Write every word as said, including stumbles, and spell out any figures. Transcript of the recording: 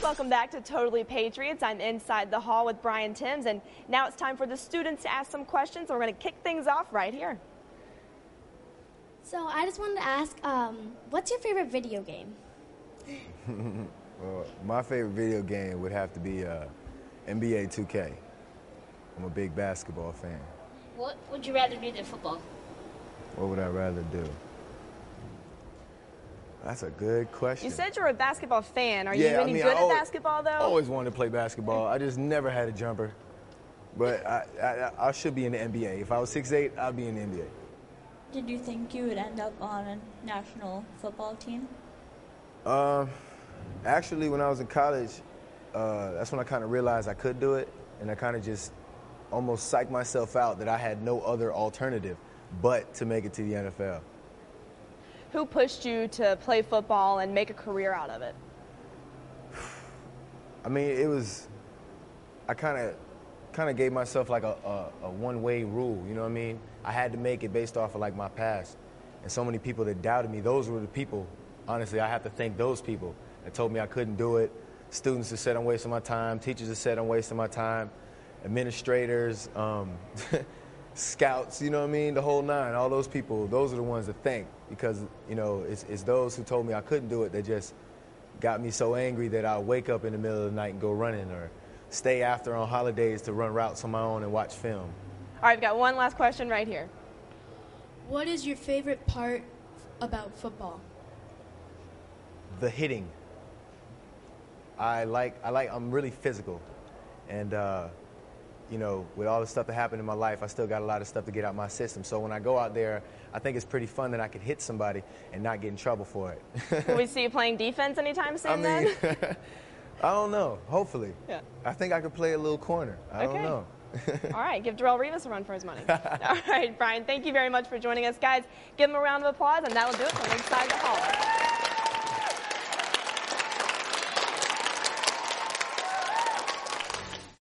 Welcome back to Totally Patriots. I'm inside the hall with Brian Timms, and now it's time for the students to ask some questions. So we're going to kick things off right here. So I just wanted to ask, um, what's your favorite video game? Well, my favorite video game would have to be uh, N B A two K. I'm a big basketball fan. What would you rather do than football? What would I rather do? That's a good question. You said you're a basketball fan. Are yeah, you any I mean, good I at always, basketball, though? I always wanted to play basketball. I just never had a jumper. But I, I, I should be in the N B A. If I was six eight, I'd be in the N B A. Did you think you would end up on a national football team? Um, actually, when I was in college, uh, that's when I kind of realized I could do it, and I kind of just almost psyched myself out that I had no other alternative but to make it to the N F L. Who pushed you to play football and make a career out of it? I mean, it was, I kind of kind of gave myself like a, a, a one-way rule, you know what I mean? I had to make it based off of like my past. And so many people that doubted me, those were the people, honestly, I have to thank those people that told me I couldn't do it. Students that said I'm wasting my time, teachers that said I'm wasting my time, administrators, um, scouts, you know what I mean? The whole nine, all those people, those are the ones to thank because, you know, it's, it's those who told me I couldn't do it that just got me so angry that I'll wake up in the middle of the night and go running or stay after on holidays to run routes on my own and watch film. All right, I've got one last question right here. What is your favorite part about football? The hitting. I like, I like, I'm really physical. And, uh, you know, with all the stuff that happened in my life, I still got a lot of stuff to get out my system. So when I go out there, I think it's pretty fun that I could hit somebody and not get in trouble for it. Will we see you playing defense anytime soon, I mean, then? I don't know. Hopefully. Yeah. I think I could play a little corner. I okay. don't know. All right, give Darrelle Revis a run for his money. All right, Brian, thank you very much for joining us. Guys, give him a round of applause, and that'll do it from inside the hall.